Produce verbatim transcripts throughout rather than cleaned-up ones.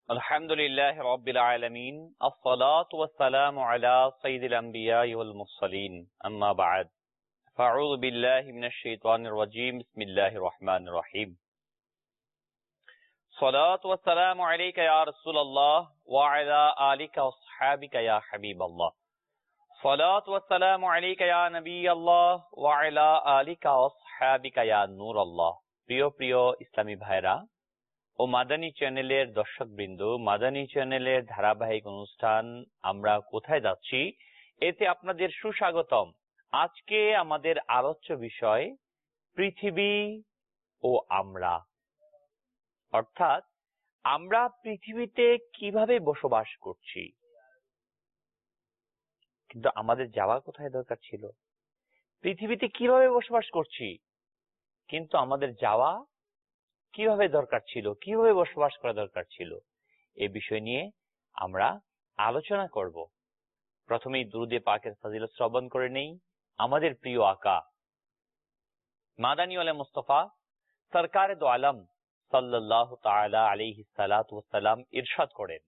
Alhamdulillahi Rabbil Alameen. As-salatu was-salamu ala sayyidil anbiya'i wal mursaleen. Amma ba'd. Fa'udhu billahi minash shaitanir rajim. Bismillahir rahmanir rahim. Salatu was-salamu alayka ya Rasulallah wa ala alika wa ashabika ya Habiballah. Salatu was-salamu alayka ya Nabiyallah wa ala alika wa ashabika ya Nurallah. প্রিয় প্রিয় ইসলামী ভাইরা ও মাদানী চ্যানেলের দর্শকবৃন্দ, মাদানী চ্যানেলের ধারাবাহিক অনুষ্ঠান আমরা কোথায় যাচ্ছি এতে আপনাদের সুস্বাগতম। আজকে আমাদের আলোচ্য বিষয় পৃথিবী ও আমরা, অর্থাৎ আমরা পৃথিবীতে কিভাবে বসবাস করছি, কিন্তু আমাদের যাওয়া কোথায় দরকার ছিল। পৃথিবীতে কিভাবে বসবাস করছি কিন্তু আমাদের যাওয়া কিভাবে দরকার ছিল, কিভাবে বসবাস করা দরকার ছিল, এই বিষয় নিয়ে আমরা আলোচনা করব। প্রথমেই দুরূদে পাকের ফজিলত শ্রবণ করে নেই। আমাদের প্রিয় আকা মাদানী ওয়ালে মুস্তাফা সরকারে দো আলম সাল্লাল্লাহু তাআলা আলাইহি সাল্লাতু ওয়াস সালাম ইরশাদ করেন,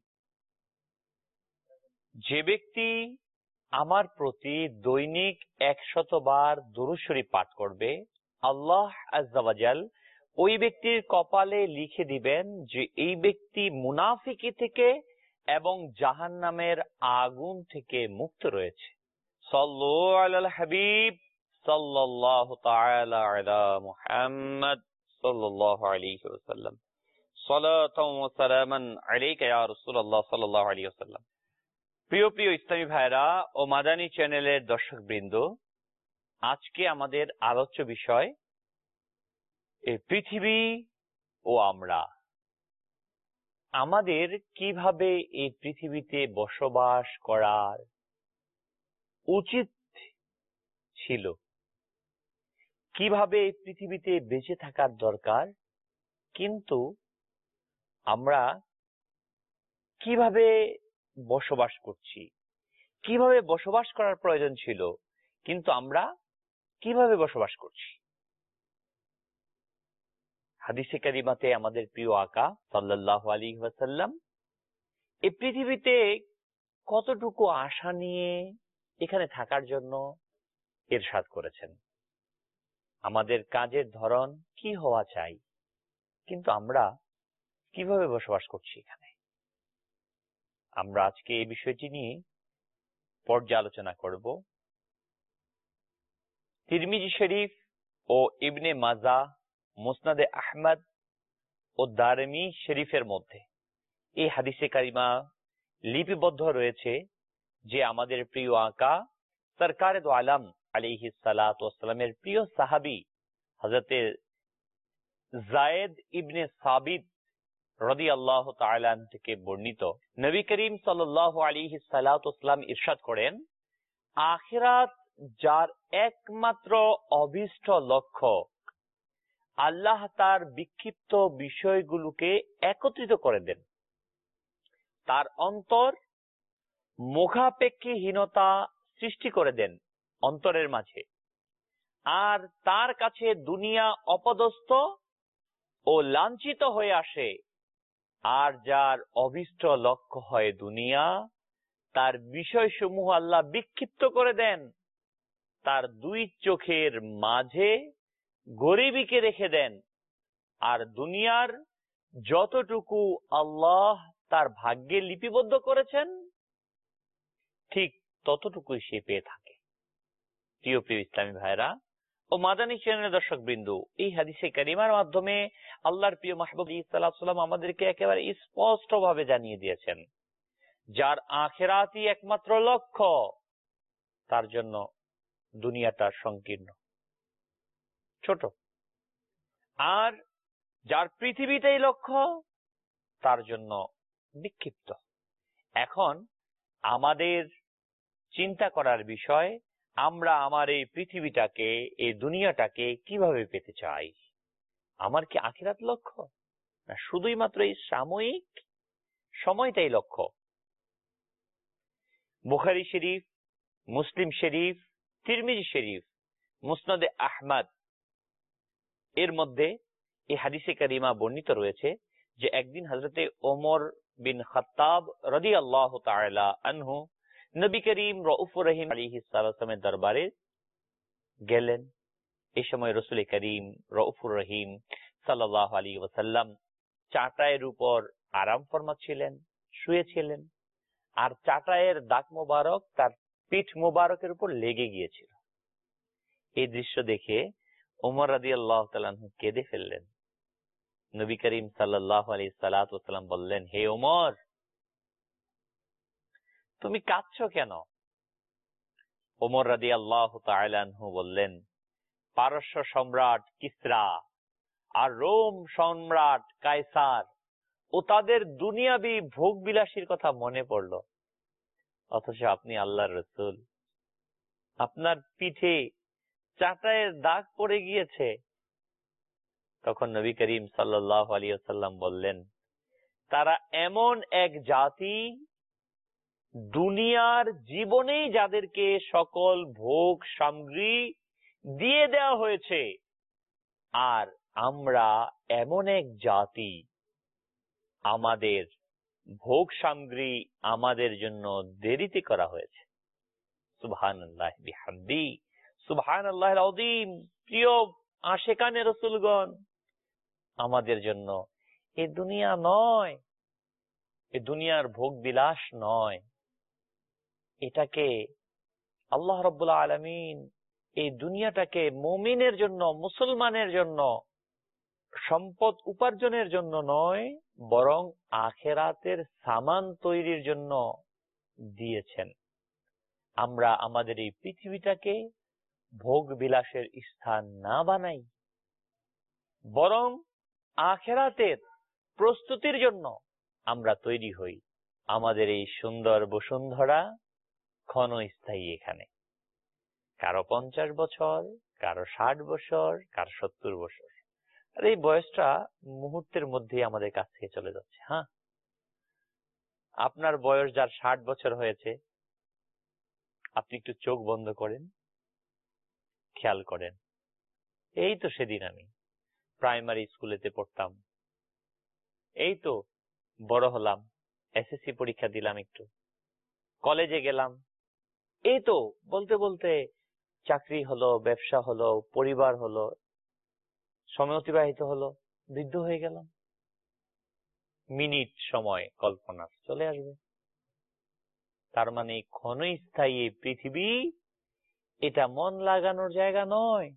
যে ব্যক্তি আমার প্রতি দৈনিক একশত বার দুরূদ শরীফ পাঠ করবে, আল্লাহ আযজা ওয়া জাল ওই ব্যক্তির কপালে লিখে দিবেন যে এই ব্যক্তি মুনাফিকি থেকে এবং জাহান্নামের আগুন থেকে মুক্ত রয়েছে। সাল্লু আলাল হাবিব সাল্লাল্লাহু তাআলা আলা মুহাম্মদ সাল্লাল্লাহু আলাইহি ওয়াসাল্লাম। সালাতাও ওয়া সালামান আলাইকা ইয়া রাসূলুল্লাহ সাল্লাল্লাহু আলাইহি ওয়াসাল্লাম। প্রিয় প্রিয় ইসলামী ভাইরা ও মাদানী চ্যানেলের দর্শকবৃন্দ, আজকে আমাদের আলোচ্য বিষয় এই পৃথিবী ও আমরা। আমাদের কিভাবে এই পৃথিবীতে বসবাস করার উচিত ছিল, কিভাবে এই পৃথিবীতে বেঁচে থাকার দরকার, কিন্তু আমরা কিভাবে বসবাস করছি, কিভাবে বসবাস করার প্রয়োজন ছিল কিন্তু আমরা কিভাবে বসবাস করছি। হাদিসে কারিমাতে আমাদের প্রিয় আকা সাল্লাল্লাহু আলাইহি ওয়াসাল্লাম এই পৃথিবীতে কতটুকু আশা নিয়ে এখানে থাকার জন্য ইরশাদ করেছেন। আমাদের কাজের ধরন কি হওয়া চাই, কিন্তু আমরা কিভাবে বসবাস করছি এখানে। আমরা আজকে এই বিষয়টি নিয়ে পর্যালোচনা করব। তিরমিজি শরীফ ও ইবনে মাজাহ, মুসনাদে আহমদ ও দারমি শরীফের মধ্যে এই হাদিসে কারিমা লিপিবদ্ধ রয়েছে যে আমাদের প্রিয় আকা সরকারে দো আলম আলাইহিস সালাতু ওয়াস সালামের প্রিয় সাহাবী হযরতে যায়েদ ইবনে সাবিত রাদিয়াল্লাহু তাআলা আনহু থেকে বর্ণিত, নবী করিম সাল্লাল্লাহু আলাইহি সাল্লাতু ওয়াস সালাম ইরশাদ করেন, আখিরাত যার একমাত্র অভীষ্ট লক্ষ্য, আল্লাহ তার বিক্ষিপ্ত বিষয়গুলোকে একত্রিত করে দেন, তার অন্তর মুখাপেক্ষীহীনতা সৃষ্টি করে দেন অন্তরের মাঝে, আর তার কাছে দুনিয়া অপদস্থ ও লাঞ্ছিত হয়ে আসে। আর যার অভীষ্ট লক্ষ্য হয় দুনিয়া, তার বিষয়সমূহ আল্লাহ বিক্ষিপ্ত করে দেন, তার দুই চোখের মাঝে গরিবীকে রেখে দেন, আর দুনিয়ার যতটুকু আল্লাহ তার ভাগ্যে লিপিবদ্ধ করেছেন ঠিক ততটুকুই সে পেয়ে থাকে। প্রিয় প্রিয় ইসলামী ভাইরা ও মাদানী চ্যানেলের দর্শক বিন্দু, এই হাদিসে কারিমার মাধ্যমে আল্লাহর প্রিয় মাহবুব সাল্লাল্লাহু আলাইহি ওয়াসাল্লাম আমাদেরকে একেবারে স্পষ্ট ভাবে জানিয়ে দিয়েছেন, যার আখিরাতই একমাত্র লক্ষ্য তার জন্য দুনিয়াটা সংকীর্ণ, ছোট, আর যার পৃথিবীতেই লক্ষ্য তার জন্য বিক্ষিপ্ত। এখন আমাদের চিন্তা করার বিষয়, আমরা আমার এই পৃথিবীটাকে, এই দুনিয়াটাকে কিভাবে পেতে চাই। আমার কি আখিরাত লক্ষ্য, না শুধুই মাত্র এই সাময়িক সময়টাই লক্ষ্য। বুখারী শরীফ, মুসলিম শরীফ, তিরমিজি শরীফ, মুসনাদে আহমদ এর মধ্যে এই হাদিসে কারিমা বর্ণিত রয়েছে যে একদিন হযরতে ওমর বিন খাত্তাব রাদিয়াল্লাহু তাআলা আনহু নবী করিম রউফুর রহিম আলাইহিস সালামের দরবারে গেলেন। এই সময় রাসূল করিম রউফুর রহিম সাল্লাল্লাহু আলাইহি ওয়াসাল্লাম চাটাইয়ের উপর আরাম ফরমাচ্ছিলেন, শুয়েছিলেন, আর চাটাইয়ের দাগ মোবারক তার পিঠ মোবারকের উপর লেগে গিয়েছিল। এই দৃশ্য দেখে ওমর রাদিয়াল্লাহু তাআলা আনহু কেঁদে ফেললেন। নবী করিম সাল্লাল্লাহু আলাইহি সাল্লাম বললেন, হে ওমর, তুমি কাঁদছো কেন? ওমর রাদিয়াল্লাহু তাআলা আনহু বললেন, পারস্য সম্রাট কিসরা আর রোম সম্রাট কায়সার ও তাদের দুনিয়াবি ভোগ বিলাসীর কথা মনে পড়ল। অথচ আপনি আল্লাহর রাসূল, আপনার পিঠে চাটাইয়ের দাগ পড়ে গিয়েছে। তখন নবী করিম সাল্লাল্লাহু আলাইহি ওয়াসাল্লাম বললেন, তারা এমন এক জাতি, দুনিয়ার জীবনেই যাদেরকে সকল ভোগ সামগ্রী দিয়ে দেওয়া হয়েছে, আর আমরা এমন এক জাতি, আমাদের ভোগ সামগ্রী আমাদের জন্য দেরিতে করা হয়েছে। সুবহানাল্লাহ বিহামদি, সুবহানাল্লাহিল আযীম। প্রিয় আশিকানে রাসূলগণ, আমাদের জন্য এই দুনিয়া নয়, এই দুনিয়ার ভোগ বিলাস নয়। এটাকে আল্লাহ রাব্বুল আলামিন এই দুনিয়াটাকে মুমিনের জন্য, মুসলমানের জন্য সম্পদ উপার্জনের জন্য নয়, বরং আখিরাতের সামান তৈরির জন্য দিয়েছেন। আমরা আমাদের এই পৃথিবীটাকে ভোগ বিলাসের স্থান না বানাই, বরং আখিরাতের প্রস্তুতির জন্য আমরা তৈরি হই। আমাদের এই সুন্দর বসুন্ধরা ক্ষণস্থায়ী। এখানে কারো পঞ্চাশ বছর, কারো ষাট বছর, কারো সত্তর বছর, আর এই বয়সটা মুহূর্তের মধ্যেই আমাদের কাছ থেকে চলে যাচ্ছে। হ্যাঁ, আপনার বয়স যার ষাট বছর হয়েছে, আপনি একটু চোখ বন্ধ করেন, খেয়াল করেন, এই তো সেদিন আমি প্রাইমারি স্কুলেতে পড়তাম, এই তো বড় হলাম, এসএসসি পরীক্ষা দিলাম, একটু কলেজে গেলাম, এই তো বলতে বলতে চাকরি হলো, ব্যবসা হলো, পরিবার হলো, সময় অতিবাহিত হলো, বৃদ্ধ হয়ে গেলাম। মিনিট সময় কল্পনা চলে আসবে। তার মানে ক্ষণস্থায়ী পৃথিবী, এটা মন লাগানোর জায়গা নয়,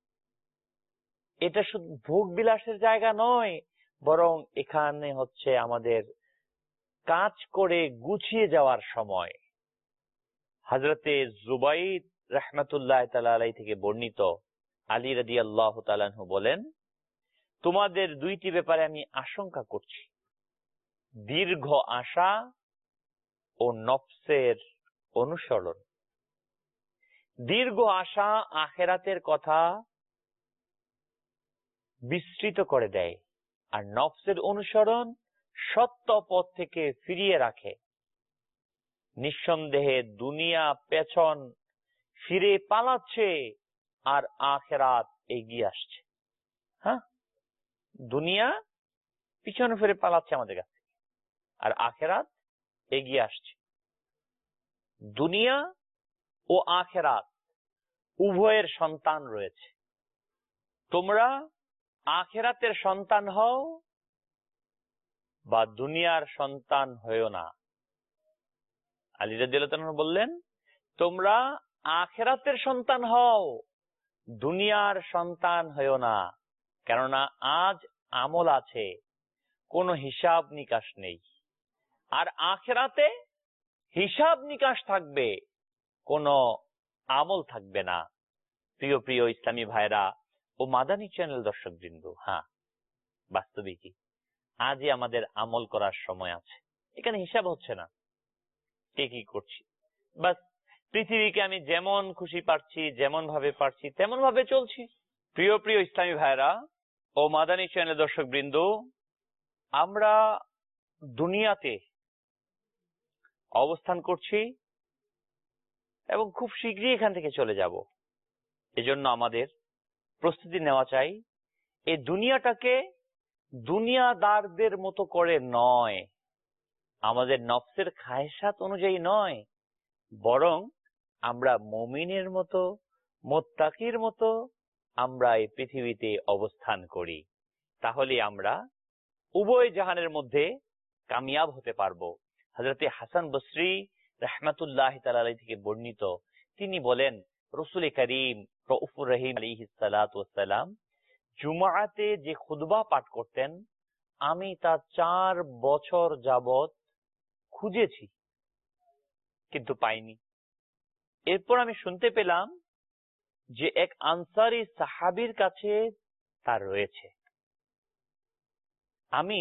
এটা শুধু ভোগ বিলাসের জায়গা নয়, বরং এখানে হচ্ছে আমাদের কাজ করে গুছিয়ে যাওয়ার সময়। হযরতে জুবাইর রাহমাতুল্লাহ তাআলা আলাইহি থেকে বর্ণিত, আলী রাদিয়াল্লাহু তাআলা আনহু বলেন, তোমাদের দুইটি ব্যাপারে আমি আশঙ্কা করছি, দীর্ঘ আশা ও নফসের অনুসরণ। দীর্ঘ আশা আখিরাতের কথা বিস্মৃত করে দেয়, আর নফসের অনুসরণ সত্য পথ থেকে ফিরিয়ে রাখে। নিঃসন্দেহে দুনিয়া পেছন ফিরে পালাচ্ছে, আর আখিরাত এগিয়ে আসছে। হ্যাঁ, দুনিয়া পিছনে ফিরে পালাচ্ছে আমাদের কাছে, আর আখিরাত এগিয়ে আসছে। দুনিয়া ও আখিরাত উভয়ের সন্তান রয়েছে। তোমরা আখিরাতের সন্তান হও বা দুনিয়ার সন্তান হয়েও না। আলী রাদিয়াল্লাহু তাআলা বললেন, তোমরা আখিরাতের সন্তান হও, দুনিয়ার সন্তান হয়েও না। কেননা আজ আমল আছে, কোনো হিসাব নিকাশ নেই, আর আখিরাতে হিসাব নিকাশ থাকবে, কোনো আমল থাকবে না। প্রিয় প্রিয় ইসলামী ভাইরা ও মাদানী চ্যানেল দর্শক বৃন্দ, হ্যাঁ, বাস্তবিকই আজই আমাদের আমল করার সময় আছে। এখানে হিসাব হচ্ছে না কে কি করছি, বাস পৃথিবীকে আমি যেমন খুশি পারছি, যেমন ভাবে পারছি তেমন ভাবে চলছি। প্রিয় প্রিয় ইসলামী ভাইরা ও মাদানী চ্যানেল দর্শক বৃন্দ, আমরা দুনিয়াতে অবস্থান করছি এবং খুব শীঘ্রই এখান থেকে চলে যাব। এজন্য আমাদের প্রস্তুতি নেওয়া চাই। এই দুনিয়াটাকে দুনিয়াদারদের মতো করে নয়, আমাদের নফসের খায়সাত অনুযায়ী নয়, বরং আমরা মুমিনের মতো, মুত্তাকির মতো আমরা এই পৃথিবীতে অবস্থান করি। তাহলে আমরা উভয় জাহানের মধ্যে কামিয়াব হতে পারবো। হযরতে হাসান বসরি রাহমাতুল্লাহি তাআলা আলাইহি থেকে বর্ণিত, তিনি বলেন, রাসূল করিম রউফুর রহিম আলাইহিস সালাতু ওয়াস সালাম জুমআতে যে খুতবা পাঠ করতেন, আমি তা চার বছর যাবত খুঁজেছি কিন্তু পাইনি। এরপর আমি শুনতে পেলাম যে এক আনসারী সাহাবীর কাছে তার রয়েছে। আমি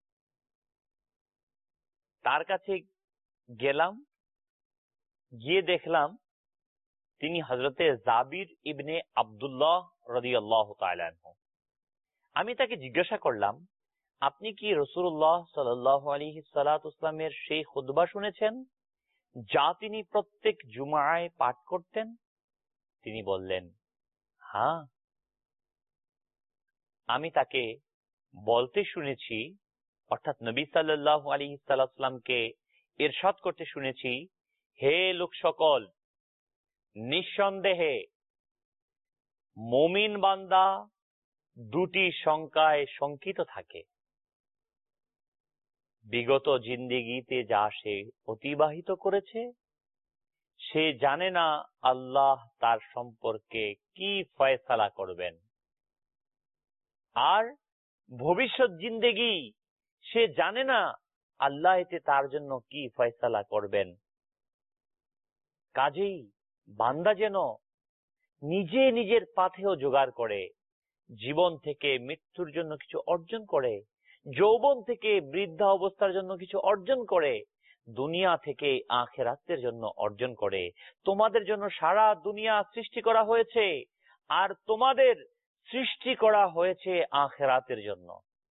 তার কাছে গেলাম, গিয়ে দেখলাম তিনি হযরতে জাবির ইবনে আব্দুল্লাহ রাদিয়াল্লাহু তাআলা আনহু। আমি তাকে জিজ্ঞাসা করলাম, আপনি কি রাসূলুল্লাহ সাল্লাল্লাহু আলাইহি সাল্লাতু ওয়াসাল্লামের সেই খুতবা শুনেছেন যা তিনি প্রত্যেক জুমআয় পাঠ করতেন? তিনি বললেন, হ্যাঁ। আমি তাকে বলতে শুনেছি, অর্থাৎ নবী সাল্লাল্লাহু আলাইহি সাল্লামকে ইরশাদ করতে শুনেছি, হে লোক সকল, নিঃসন্দেহে মুমিন বান্দা দুটি সংখ্যায় শঙ্কিত থাকে। বিগত জিন্দেগিতে যা সে অতিবাহিত করেছে, সে জানে না আল্লাহ তার সম্পর্কে কি ফয়সালা করবেন, আর ভবিষ্যৎ জিন্দেগি সে জানে না আল্লাহ এতে তার জন্য কি ফয়সালা করবেন। কাজেই বান্দা যেন নিজে নিজের পাথেয় জোগাড় করে, জীবন থেকে মৃত্যুর জন্য কিছু অর্জন করে, যৌবন থেকে বৃদ্ধা অবস্থার জন্য কিছু অর্জন করে, দুনিয়া থেকে আখিরাতের জন্য অর্জন করে। তোমাদের জন্য সারা দুনিয়া সৃষ্টি করা হয়েছে, আর তোমাদের সৃষ্টি করা হয়েছে আখিরাতের জন্য।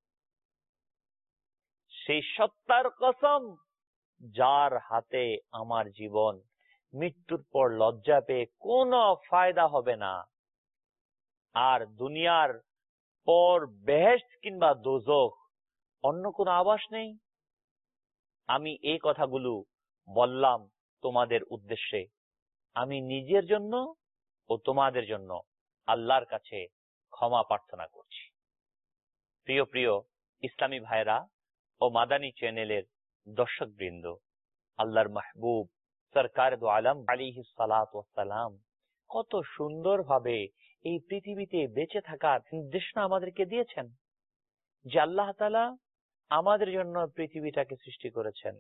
সেই সত্তার কসম যার হাতে আমার জীবন, মৃত্যুর পর লজ্জা পেয়ে কোনো ফায়দা হবে না, আর দুনিয়ার পর বেহেশত কিংবা দোজখ অন্য কোনো আবাস নেই। আমি এই কথাগুলো বললাম তোমাদের উদ্দেশ্যে। আমি নিজের জন্য ও তোমাদের জন্য আল্লাহর কাছে ক্ষমা প্রার্থনা করছি। প্রিয় প্রিয় ইসলামী ভাইরা ও মাদানী চ্যানেলের দর্শক বৃন্দ, আল্লাহর মাহবুব সরকার দু আলম আলাইহিস সালাতু ওয়াস সালাম কত সুন্দর ভাবে এই পৃথিবীতে বেঁচে থাকার নির্দেশনা আমাদেরকে দিয়েছেন, যে আল্লাহ তাআলা আমাদের জন্য পৃথিবীটাকে সৃষ্টি করেছেন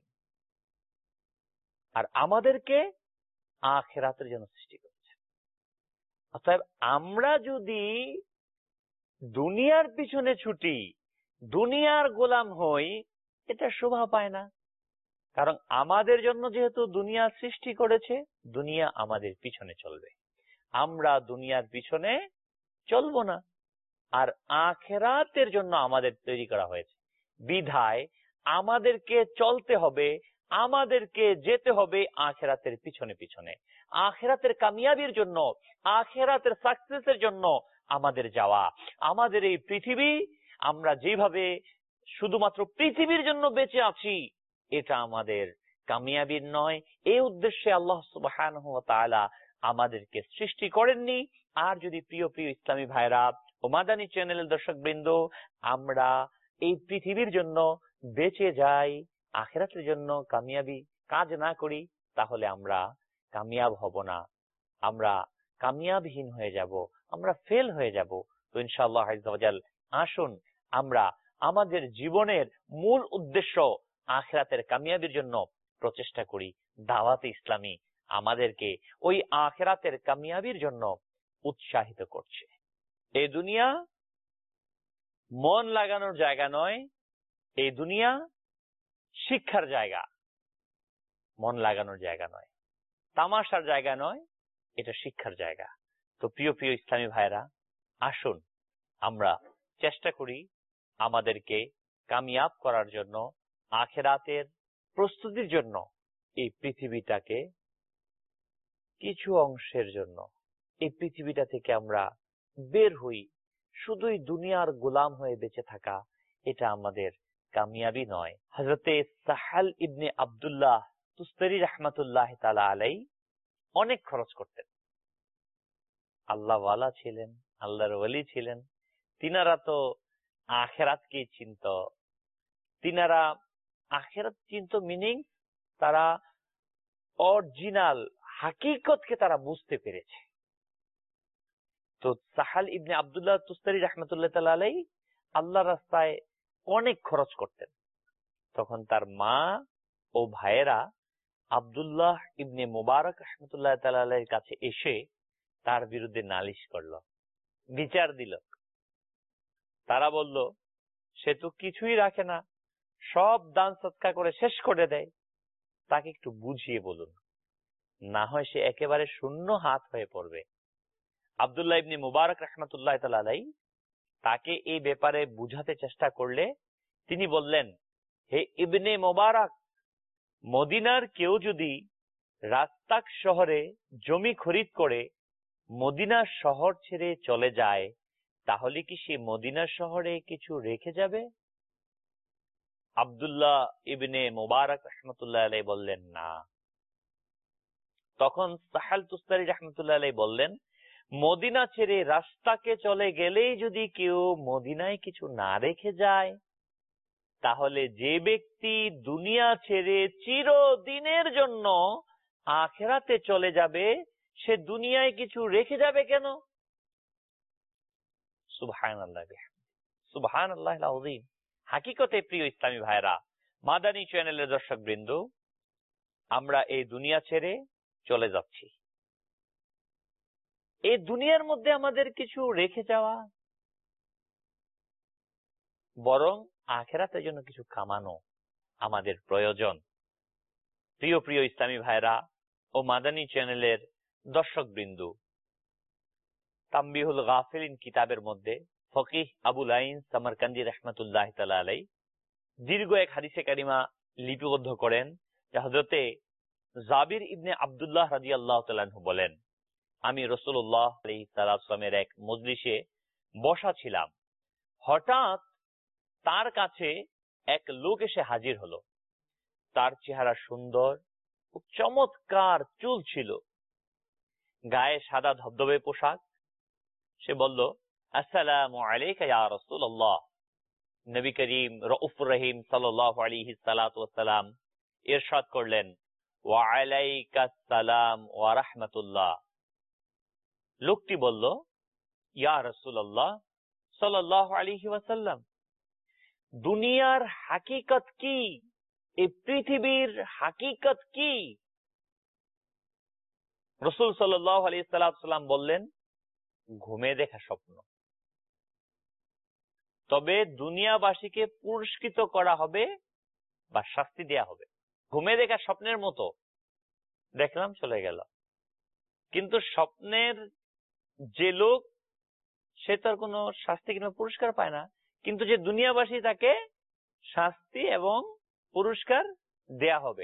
আর আমাদেরকে আখিরাতের জন্য সৃষ্টি করেছেন। অতএব আমরা যদি দুনিয়ার পিছনে ছুটি, দুনিয়ার গোলাম হই, এটা শোভা পায় না। কারণ আমাদের জন্য যেহেতু দুনিয়া সৃষ্টি করেছে, দুনিয়া আমাদের পিছনে চলবে, আমরা দুনিয়ার পিছনে চলবো না। আর আখিরাতের জন্য আমাদের তৈরি করা হয়েছে, বিধায় আমাদেরকে চলতে হবে, আমাদেরকে যেতে হবে আখিরাতের পিছনে পিছনে। আখিরাতের কামিয়াবির জন্য, আখিরাতের সাকসেসের জন্য আমাদের যাওয়া। আমাদের এই পৃথিবী, আমরা যেভাবে শুধুমাত্র পৃথিবীর জন্য বেঁচে আছি, এটা আমাদের কামিয়াবির নয়। এই উদ্দেশ্যে আল্লাহ সুবহানাহু ওয়া তাআলা আমাদেরকে সৃষ্টি করেননি। আর যদি প্রিয় প্রিয় ইসলামী ভাইরা ও মাদানী চ্যানেলের দর্শক বৃন্দ, আমরা এই পৃথিবীর জন্য বেঁচে যাই, আখিরাতের জন্য কামিয়াবি কাজ না করি, তাহলে আমরা কামিয়াব হব না, আমরা কামিয়াবহীন হয়ে যাব, আমরা ফেল হয়ে যাব। তো ইনশাআল্লাহ আযজা ওয়া জাল, আসুন আমরা আমাদের জীবনের মূল উদ্দেশ্য আখিরাতের কামিয়াবির জন্য প্রচেষ্টা করি। দাওয়াতে ইসলামী আমাদেরকে ওই আখিরাতের কামিয়াবির জন্য উৎসাহিত করছে। এই দুনিয়া মন লাগানোর জায়গা নয়, এই দুনিয়া শিক্ষার জায়গা, মন লাগানোর জায়গা নয়, তামাশার জায়গা নয়, এটা শিক্ষার জায়গা। তো প্রিয় প্রিয় ইসলামী ভাইরা, আসুন আমরা চেষ্টা করি আমাদেরকে কামিয়াব করার জন্য, আখিরাতের প্রস্তুতির জন্য এই পৃথিবীটাকে কিছু অংশের জন্য এই পৃথিবীটা থেকে আমরা বের হই। শুধুই দুনিয়ার গোলাম হয়ে বেঁচে থাকা, এটা আমাদের কামিয়াবি নয়। হযরতে সাহাল ইবনে আব্দুল্লাহ তুস্তারি রাহমাতুল্লাহ তাআলা আলাইহি অনেক খরচ করতেন। আল্লাহওয়ালা ছিলেন, আল্লাহর ওলি ছিলেন। তিনারা তো আখিরাতকে চিনত। তিনারা আখিরাত চিন্ত মিনিং তারা অরিজিনাল হাকিকতকে তারা বুঝতে পেরেছে। তো সাহাল ইবনে আব্দুল্লাহ তুস্তারি রাহমাতুল্লাহ তাআলা আলাইহি আল্লাহর রাস্তায় অনেক খরচ করতেন। তখন তার মা ও ভাইয়েরা আব্দুল্লাহ ইবনে মুবারক রাহমাতুল্লাহ তাআলা আলাইহির কাছে এসে তার বিরুদ্ধে নালিশ করল, বিচার দিল। তারা বলল, সে তো কিছুই রাখে না, সব দান সদকা করে শেষ করে দেয়, তাকে একটু বুঝিয়ে বলুন, না হয় সে একেবারে শূন্য হাত হয়ে পড়বে। আব্দুল্লাহ ইবনে মুবারক রাহমাতুল্লাহ তাআলা আলাইহি তাকে এই ব্যাপারে বুঝাতে চেষ্টা করলে তিনি বললেন, হে ইবনে মুবারক, মদিনার কেউ যদি রাস্তাক শহরে জমি খরিদ করে মদিনা শহর ছেড়ে চলে যায়, তাহলে কি সে মদিনা শহরে কিছু রেখে যাবে? আব্দুল্লাহ ইবনে মুবারক রাহমাতুল্লাহ আলাইহি বললেন, না। তখন সাহাল তুস্তারি রাহমাতুল্লাহ আলাইহি বললেন, মদিনা ছেড়ে রাস্তাকে চলে গেলেই যদি কেউ মদিনায় কিছু না রেখে যায়, তাহলে যে ব্যক্তি দুনিয়া ছেড়ে চিরদিনের জন্য আখিরাতে চলে যাবে, সে দুনিয়ায় কিছু রেখে যাবে কেন? সুবহানাল্লাহ, সুবহানাল্লাহিল আযীম। হাকিকতে প্রিয় ইসলামী ভাইরা, মাদানী চ্যানেলের দর্শক বৃন্দ, আমরা এই দুনিয়া ছেড়ে চলে যাচ্ছি। এই দুনিয়ার মধ্যে আমাদের কিছু রেখে যাওয়া, বরং আখিরাতের জন্য কিছু কামানো আমাদের প্রয়োজন। প্রিয় প্রিয় ইসলামী ভাইরা ও মাদানী চ্যানেলের দর্শক বৃন্দ, তাম্বিহুল গাফিলিন কিতাবের মধ্যে ফকিহ আবুল আইন সামারকান্দি রাহমাতুল্লাহ তাআলা আলাইহি দীর্ঘ এক হাদিসে কারিমা লিপিবদ্ধ করেন, যে হযরতে জাবির ইবনে আব্দুল্লাহ রাদিয়াল্লাহু তাআলা আনহু বলেন, আমি রাসূলুল্লাহ আলাইহিস সালামের এক মজলিসে বসা ছিলাম। হঠাৎ তার কাছে এক লোক এসে হাজির হলো। তার চেহারা সুন্দর, খুব চমৎকার চুল ছিল, গায়ে সাদা ধবধবে পোশাক। সে বলল, আসসালামু আলাইকা ইয়া রাসূলুল্লাহ। নবী করিম রউফুর রহিম সাল্লাল্লাহু আলাইহি সাল্লাতু ওয়াস সালাম ইরশাদ করলেন, ওয়া আলাইকাস সালাম ওয়া রাহমাতুল্লাহ। লোকটি বলল, ইয়া রাসূলুল্লাহ সাল্লাল্লাহু আলাইহি ওয়াসাল্লাম, দুনিয়ার হাকিকত কি? এই পৃথিবীর হাকিকত কি? রাসূল সাল্লাল্লাহু আলাইহি সাল্লাম বললেন, ঘুমে দেখা স্বপ্ন। তবে দুনিয়াবাসীকে পুরস্কৃত করা হবে বা শাস্তি দেয়া হবে। ঘুমে দেখা স্বপ্নের মতো দেখলাম, চলে গেল। কিন্তু স্বপ্নের যে লোক, সে তার কোনো শাস্তি কিংবা পুরস্কার পায় না, কিন্তু যে দুনিয়াবাসী, তাকে শাস্তি এবং পুরস্কার দেয়া হবে।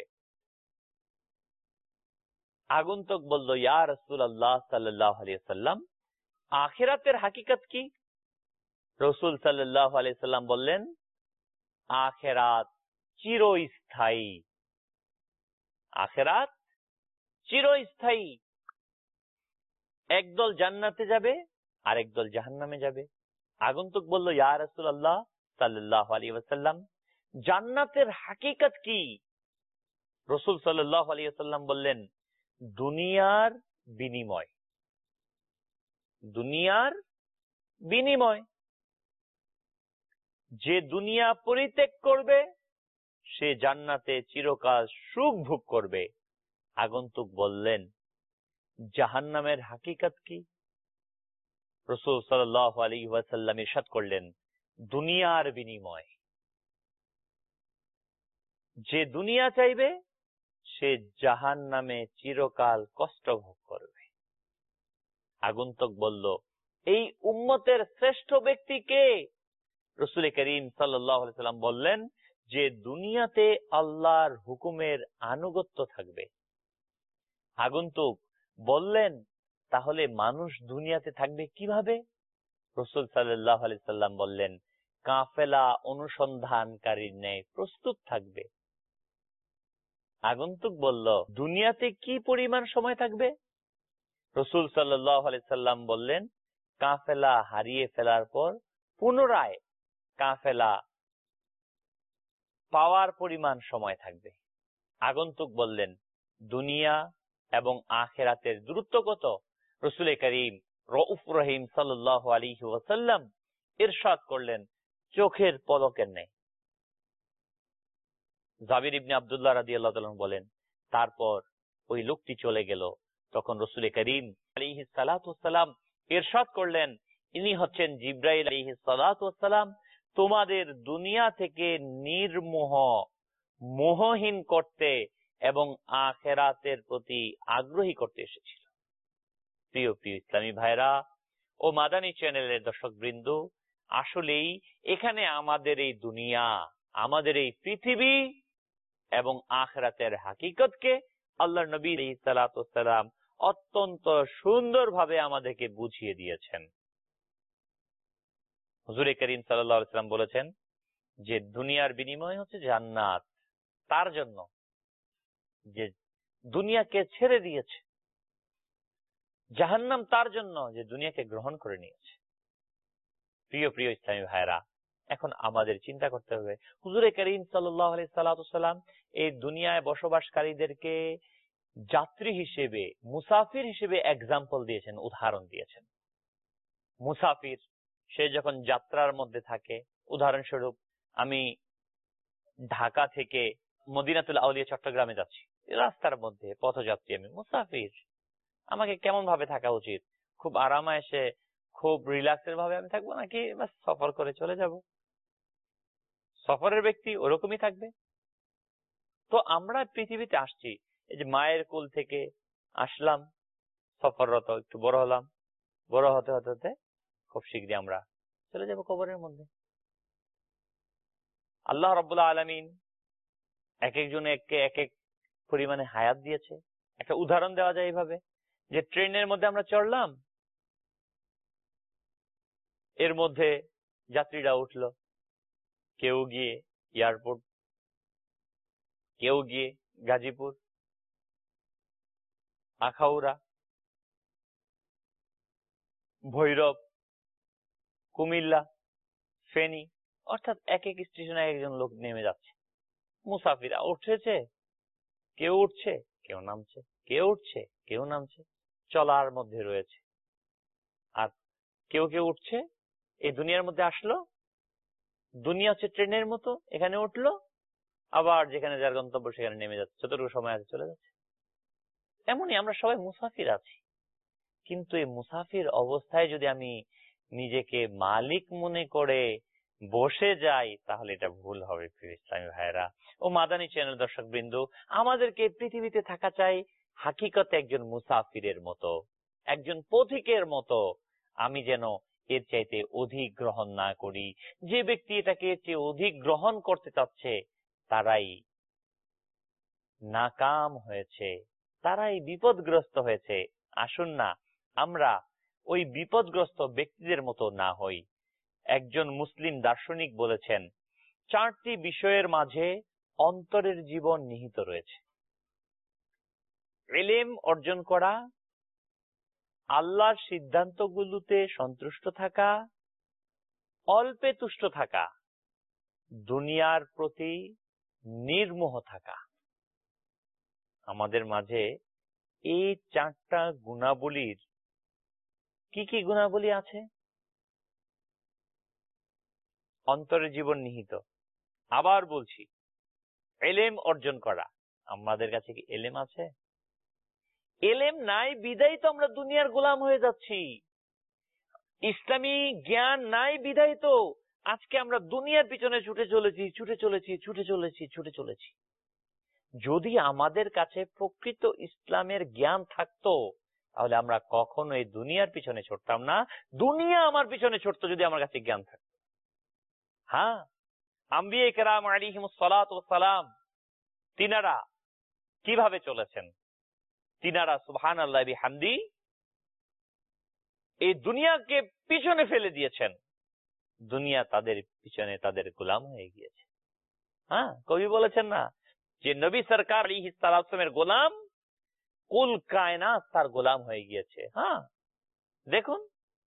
আগন্তুক বলল, ইয়া রাসূলুল্লাহ সাল্লাল্লাহু আলাইহি ওয়াসাল্লাম, আখিরাতের হাকিকত কি? রাসূল সাল্লাল্লাহু আলাইহি ওয়াসাল্লাম বললেন, আখিরাত চিরস্থায়ী। আখিরাত চিরস্থায়ী। একদল জান্নাতে যাবে আর একদল জাহান্নামে যাবে। আগন্তুক বলল, ইয়া রাসূলুল্লাহ সাল্লাল্লাহু আলাইহি ওয়াসাল্লাম, জান্নাতের হাকিকত কি? রাসূল সাল্লাল্লাহু আলাইহি ওয়াসাল্লাম বললেন, দুনিয়ার বিনিময়। দুনিয়ার বিনিময়। যে দুনিয়া পরিত্যাগ করবে, সে জান্নাতে চিরকাল সুখ ভোগ করবে। আগন্তুক বললেন, জাহান্নামের হাকিকত কি? রাসূল সাল্লাল্লাহু আলাইহি ওয়াসাল্লাম ইরশাদ করলেন, দুনিয়ার বিনিময়। যে দুনিয়া চাইবে, সে জাহান্নামে চিরকাল কষ্ট ভোগ করবে। আগন্তুক বলল, এই উম্মতের শ্রেষ্ঠ ব্যক্তি কে? রাসূল করিম সাল্লাল্লাহু আলাইহি ওয়াসাল্লাম বললেন, যে দুনিয়াতে আল্লাহর হুকুমের আনুগত্য থাকবে। আগন্তুক বললেন, তাহলে মানুষ দুনিয়াতে থাকবে কিভাবে? রাসূল সাল্লাল্লাহু আলাইহি ওয়াসাল্লাম বললেন, কাফেলা অনুসন্ধানকারীর ন্যায় প্রস্তুত থাকবে। আগন্তুক বলল, দুনিয়াতে কি পরিমাণ সময় থাকবে? রাসূল সাল্লাল্লাহু আলাইহি সাল্লাম বললেন, কাফেলা হারিয়ে ফেলার পর পুনরায় কাফেলা পাওয়ার পরিমাণ সময় থাকবে। আগন্তুক বললেন, দুনিয়া এবং আখিরাতের দূরত্ব কত? রাসূল করিম রউফ রহিম সাল্লাল্লাহু আলাইহি ওয়াসাল্লাম ইরশাদ করলেন, চোখের পলকের ন্যায়। জাবির ইবনে আব্দুল্লাহ রাদিয়াল্লাহু তাআলা বলেন, তারপর ওই লোকটি চলে গেল। তখন রাসূল করিম আলাইহিস সালাতু ওয়াসসালাম ইরশাদ করলেন, ইনি হচ্ছেন জিবরাইল আলাইহিস সালাতু ওয়াসসালাম, তোমাদের দুনিয়া থেকে নির্মোহ মোহহীন করতে এবং আখিরাতের প্রতি আগ্রহী করতে এসেছিল। প্রিয় প্রিয় ইসলামী ভাইরা ও মাদানী চ্যানেলের দর্শক বৃন্দ, আসলেই এখানে আমাদের এই দুনিয়া, আমাদের এই পৃথিবী এবং আখিরাতের হাকিকতকে আল্লাহর নবী আলাইহিস সালাতু ওয়াসসালাম অত্যন্ত সুন্দরভাবে আমাদেরকে বুঝিয়ে দিয়েছেন। হুজুর করিম সাল্লাল্লাহু আলাইহি ওয়াসাল্লাম বলেছেন যে দুনিয়ার বিনিময় হচ্ছে জান্নাত, তার জন্য যে দুনিয়াকে ছেড়ে দিয়েছে, জাহান্নাম তার জন্য যে দুনিয়াকে গ্রহণ করে নিয়েছে। প্রিয় প্রিয় ইসলামী ভাইরা, এখন আমাদের চিন্তা করতে হবে, হুজুর করিম সাল্লাল্লাহু আলাইহি ওয়াসাল্লাম এই দুনিয়ায় বসবাসকারীদেরকে যাত্রী হিসেবে, মুসাফির হিসেবে এক্সাম্পল দিয়েছেন, উদাহরণ দিয়েছেন। মুসাফির সে যখন যাত্রার মধ্যে থাকে, উদাহরণস্বরূপ আমি ঢাকা থেকে মদিনাতুল আউলিয়া চট্টগ্রামে যাচ্ছি, রাস্তার মধ্যে পথযাত্রী, আমি মুসাফির, আমাকে কেমন ভাবে থাকা উচিত? খুব আরামায়েশে, খুব রিল্যাক্সের ভাবে আমি থাকবো, নাকি বাস সফর করে চলে যাব? সফরের ব্যক্তি ওরকমই থাকবে। তো আমরা পৃথিবীতে আসছি, এই যে মায়ের কোল থেকে আসলাম, সফররত, একটু বড় হলাম, বড় হতে হতে হতে খুব শীঘ্রই আমরা চলে যাব কবরের মধ্যে। আল্লাহ রাব্বুল আলামিন এক একজনকে এক এক পরিমাণে হায়াত দিয়েছে। একটা উদাহরণ দেওয়া যায় এইভাবে, যে ট্রেনের মধ্যে আমরা চড়লাম, এর মধ্যে যাত্রীরা উঠলো, কেউ গিয়ে এয়ারপোর্ট, কেউ গিয়ে গাজীপুর, আখাউড়া, ভৈরব, কুমিল্লা, ফেনী, অর্থাৎ এক এক স্টেশনে একজন লোক নেমে যাচ্ছে। মুসাফিরা উঠেছে, কেউ উঠছে, কেউ নামছে, কেউ উঠছে, কেউ নামছে, চলার মধ্যে রয়েছে। আর কেউ কেউ উঠছে, এই দুনিয়ার মধ্যে আসলো, দুনিয়া হচ্ছে ট্রেনের মতো, এখানে উঠলো, আবার যেখানে যার গন্তব্য সেখানে নেমে যাচ্ছে, যতটুকু সময় আছে চলে যাচ্ছে। এমনই আমরা সবাই মুসাফির আছি। কিন্তু এই মুসাফির অবস্থায় যদি আমি নিজেকে মালিক মনে করে বসে যাই, তাহলে এটা ভুল হবে। প্রিয় ইসলামী ভাইরা ও মাদানী চ্যানেল দর্শক বৃন্দ, আমাদেরকে পৃথিবীতে থাকা চাই হাকিকতে একজন মুসাফিরের মতো, একজন পথিকের মতো। আমি যেন এর চাইতে অধিক গ্রহণ না করি। যে ব্যক্তি এটাকে এর চেয়ে অধিক গ্রহণ করতে চাচ্ছে, তারাই নাকাম হয়েছে, তারাই বিপদগ্রস্ত হয়েছে। আসুন না আমরা ওই বিপদগ্রস্ত ব্যক্তিদের মতো না হই। একজন মুসলিম দার্শনিক বলেছেন, চারটি বিষয়ের মাঝে অন্তরের জীবন নিহিত রয়েছে। ইলম অর্জন করা, আল্লাহর সিদ্ধান্তগুলোতে সন্তুষ্ট থাকা, অল্পে তুষ্ট থাকা, দুনিয়ার প্রতি নির্মোহ থাকা। আমাদের মাঝে এই চারটা গুণাবলীর কি কি গুণাবলী আছে? অন্তরের জীবন নিহিত। আবার বলছি, ইলম অর্জন করা। আমাদের কাছে কি ইলম আছে? ইলম নাই বিধায় তো আমরা দুনিয়ার গোলাম হয়ে যাচ্ছি। ইসলামী জ্ঞান নাই বিধায় তো আজকে আমরা দুনিয়ার পিছনে ছুটে চলেছি ছুটে চলেছি ছুটে চলেছি ছুটে চলেছি। যদি আমাদের কাছে প্রকৃত ইসলামের জ্ঞান থাকতো, তাহলে আমরা কখনো এই দুনিয়ার পিছনে ছুটতাম না। দুনিয়া আমার পিছনে ছুটতো যদি আমার কাছে জ্ঞান থাকতো। হ্যাঁ, আম্বিয়া কেরাম আলাইহিমুস সালাতু ওয়াস সালাম তিনারা কিভাবে চলেছেন? তিনারা সুবহানাল্লাহি বিহামদি এই দুনিয়াকে পিছনে ফেলে দিয়েছেন। দুনিয়া তাদের পিছনে তাদের গোলাম হয়ে গিয়েছে। হ্যাঁ, কবি বলেছেন না যে নবী সরকার আলাইহিস সালামের গোলাম, কুল কায়নাত তার গোলাম হয়ে গিয়েছে। হ্যাঁ, দেখুন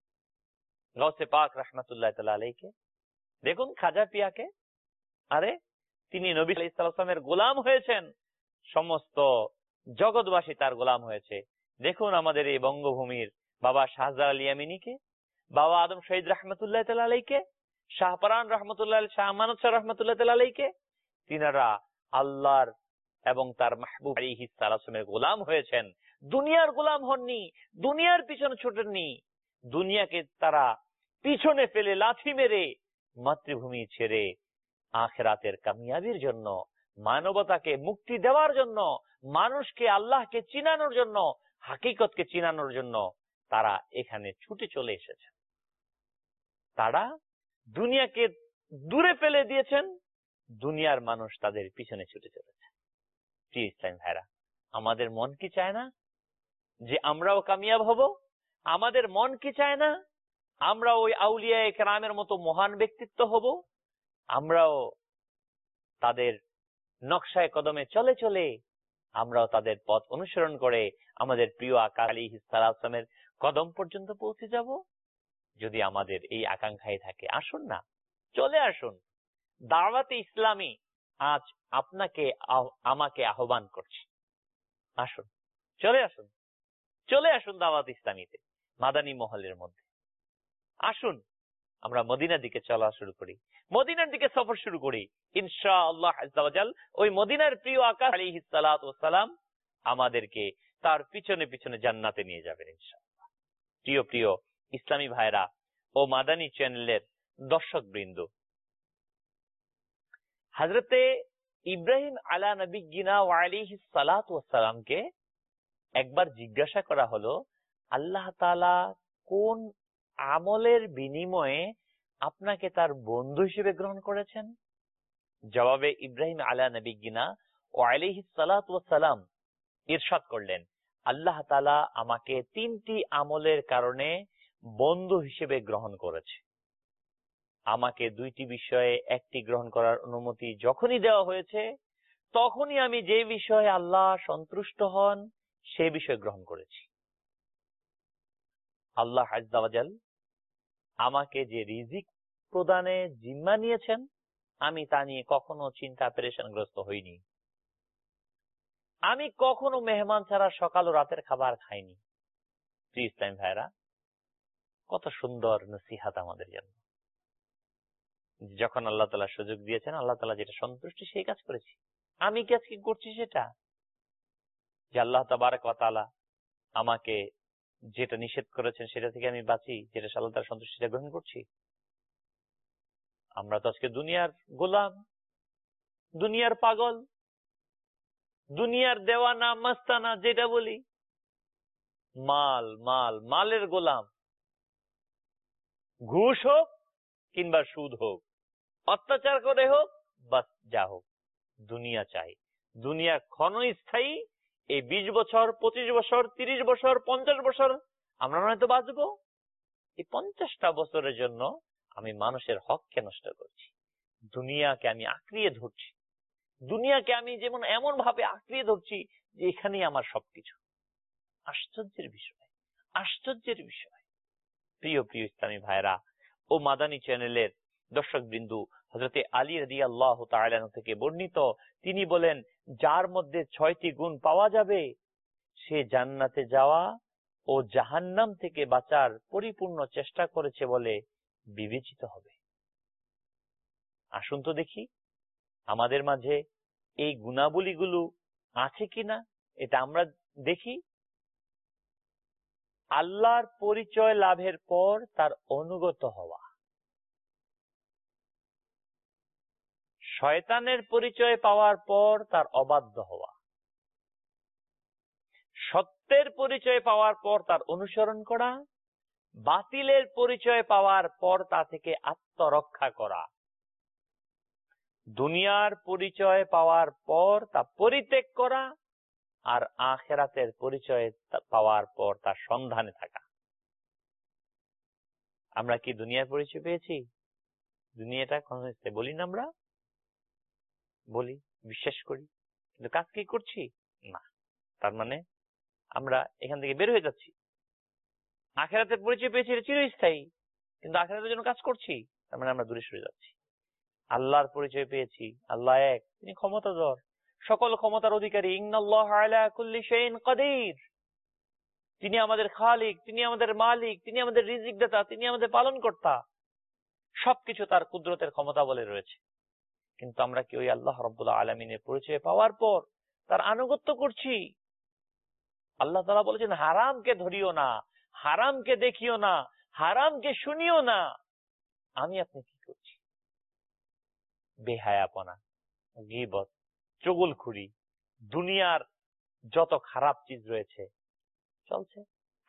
গৌসে পাক রাহমাতুল্লাহ তাআলা আলাইহিকে, দেখুন খাজা পিয়াকে, আরে তিনি নবী আলাইহিস সালামের গোলাম হয়েছেন, সমস্ত জগৎবাসী তার গোলাম হয়েছে। দেখুন আমাদের এই বঙ্গভূমির বাবা শাহজালাল আলী আমিনীকে, বাবা আদম শহীদ রহমতুল্লাহ তাআলা আলাইহিকে, শাহপরান রহমতুল্লাহ, শাহ আমানত শাহ রহমতুল্লাহ তাআলা আলাইহিকে, তিনারা আল্লাহর এবং তার মাহবুব আলাইহিস সালামের গোলাম হয়েছেন। দুনিয়ার গোলাম হননি, দুনিয়ার পিছনে ছুটেননি। দুনিয়াকে তারা পিছনে ফেলে লাথি মেরে মাতৃভূমি ছেড়ে আখিরাতের কামিয়াবির জন্য, মানবতাকে মুক্তি দেওয়ার জন্য, মানুষকে আল্লাহকে চিনানোর জন্য, হাকিকতকে চিনানোর জন্য তারা এখানে ছুটে চলে এসেছেন। তারা দুনিয়াকে দূরে ফেলে দিয়েছেন, দুনিয়ার মানুষ তাদের পিছনে ছুটে চলেছে। প্রিয় ইসলাম ভাইরা, আমাদের মন কি চায় না যে আমরাও কামিয়াব হব? আমাদের মন কি চায় না আমরা ওই আউলিয়া কেরামের মতো মহান ব্যক্তিত্ব হব? আমরাও তাদের নকশায় কদমে চলে চলে আমরাও তাদের পথ অনুসরণ করে আমাদের প্রিয় আকা আলাইহিস সালামের কদম পর্যন্ত পৌঁছে যাব? যদি আমাদের এই আকাঙ্ক্ষাই থাকে, আসুন না, চলে আসুন। দাওয়াতে ইসলামী আজ আপনাকে আমাকে আহ্বান করছে, আসুন, চলে আসুন, চলে আসুন দাওয়াত ইসলামীতে, মাদানী মহলের মধ্যে আসুন। আমরা মদিনার দিকে চলা শুরু করি, মদিনার দিকে সফর শুরু করি। ইনশাআল্লাহ আজ্জা ওয়া জাল ওই মদিনার প্রিয় আকা আলাইহিস সালাতু ওয়াস সালাম আমাদেরকে তার পিছনে পিছনে জান্নাতে নিয়ে যাবেন ইনশাআল্লাহ। প্রিয় প্রিয় ইসলামী ভাইরা ও মাদানী চ্যানেলের দর্শক বৃন্দ, হযরতে ইব্রাহিম আলা নবিয়্যিনা ওয়া আলাইহিস সালাতু ওয়াস সালামকে একবার জিজ্ঞাসা করা হলো, আল্লাহ তাআলা কোন আমলের বিনিময়ে আপনাকে তার বন্ধু হিসেবে গ্রহণ করেছেন? জবাবে ইব্রাহিম আলা নবিয়্যিনা ওয়া আলাইহিস সালাতু ওয়াস সালাম ইরশাদ করলেন, আল্লাহ তাআলা আমাকে তিনটি আমলের কারণে বন্ধু হিসেবে গ্রহণ করেছে। আমাকে দুইটি বিষয়ে একটি গ্রহণ করার অনুমতি যখনই দেওয়া হয়েছে, তখনই আমি যে বিষয়ে আল্লাহ সন্তুষ্ট হন সে বিষয় গ্রহণ করেছি। আল্লাহ আজ্জা ওয়া জাল আমাকে যে রিজিক প্রদানে জিম্মা নিয়েছেন, আমি তা নিয়ে কখনো চিন্তা পেরেশানগ্রস্ত হইনি। আমি কখনো মেহমান ছাড়া সকাল ও রাতের খাবার খাইনি। প্রিয় ইসলাম ভাইরা, কত সুন্দর নসিহাত আমাদের জন্য। যখন আল্লাহ তাআলা সুযোগ দিয়েছেন, আল্লাহ তাআলা যেটা সন্তুষ্টি সেই কাজ করেছি। আমি কি আজকে করছি সেটা? যে আল্লাহ তাবারক ওয়া তাআলা আমাকে যেটা নিষেধ করেছেন সেটা থেকে আমি বাঁচি, যেটা আল্লাহ তাআলার সন্তুষ্টি সেটা গ্রহণ করছি। আমরা তো আজকে দুনিয়ার গোলাম, দুনিয়ার পাগল, দুনিয়ার দেওয়ানা মাস্তানা, যেটা বলি মাল মাল মালের গোলাম। ঘুষ হোক কিংবা সুদ হোক, অত্যাচার করে হোক, বাস যা হোক, দুনিয়া চাই। দুনিয়া ক্ষণস্থায়ী। এই বিশ বছর, পঁচিশ বছর, তিরিশ বছর, পঞ্চাশ বছর আমরা নয়তো বাঁচবো। এই পঞ্চাশটা বছরের জন্য আমি মানুষের হককে নষ্ট করছি, দুনিয়াকে আমি আঁকড়িয়ে ধরছি, দুনিয়াকে আমি যেমন এমন ভাবে আঁকড়িয়ে ধরছি যে এখানেই আমার সবকিছু। আশ্চর্যের বিষয়, আশ্চর্যের বিষয়। প্রিয় প্রিয় ইসলামী ভাইরা ও মাদানী চ্যানেলের দর্শক বিন্দু, হযরতে আলী রাদিয়াল্লাহু তাআলা আনহু থেকে বর্ণিত, তিনি বলেন, যার মধ্যে ছয়টি গুণ পাওয়া যাবে সে জান্নাতে যাওয়া ও জাহান্নাম থেকে বাঁচার পরিপূর্ণ চেষ্টা করেছে বলে বিবেচিত হবে। আসুন তো দেখি আমাদের মাঝে এই গুণাবলীগুলো আছে কিনা, এটা আমরা দেখি। আল্লাহর পরিচয় লাভের পর তার অনুগত হওয়া, শয়তানের পরিচয় পাওয়ার পর তার অবাধ্য হওয়া, সত্যের পরিচয় পাওয়ার পর তার অনুসরণ করা, বাতিলের পরিচয় পাওয়ার পর তা থেকে আত্মরক্ষা করা, দুনিয়ার পরিচয় পাওয়ার পর তা পরিত্যাগ করা, আর আখিরাতের পরিচয় পাওয়ার পর তার সন্ধানে থাকা। আমরা কি দুনিয়ার পরিচয় পেয়েছি? দুনিয়াটা ক্ষণস্থায়ী বলি না আমরা, বলি, বিশ্বাস করি, কিন্তু কাজ কি করছি না। তার মানে আমরা এখান থেকে বের হয়ে যাচ্ছি। আখিরাতের পরিচয় পেয়েছি এটা চিরস্থায়ী, কিন্তু আখিরাতের জন্য কাজ করছি, তার মানে আমরা দূরে সরে যাচ্ছি। আল্লাহর পরিচয় পেয়েছি, আল্লাহ এক, তিনি ক্ষমতাধর, সকল ক্ষমতার অধিকারী। ইন্নাল্লাহা আলা কুল্লি শাইইন কাদির, তিনি আমাদের খালিক, তিনি আমাদের মালিক, তিনি আমাদের রিজিক দাতা, তিনি আমাদের পালন কর্তা, সবকিছু তার কুদরতের ক্ষমতা বলে রয়েছে। কিন্তু আমরা কি ওই আল্লাহ রাব্বুল আলামিনের পরিচয় পাওয়ার পর তার আনুগত্য করছি? আল্লাহ তাআলা বলেছেন হারামকে ধরিও না, হারামকে দেখিও না, হারামকে শুনিও না। আমি আপনি কি করছি? বেহায়াপনা, গীবত, চুগলখুরি, দুনিয়ার যত খারাপ চিজ রয়েছে চলছে।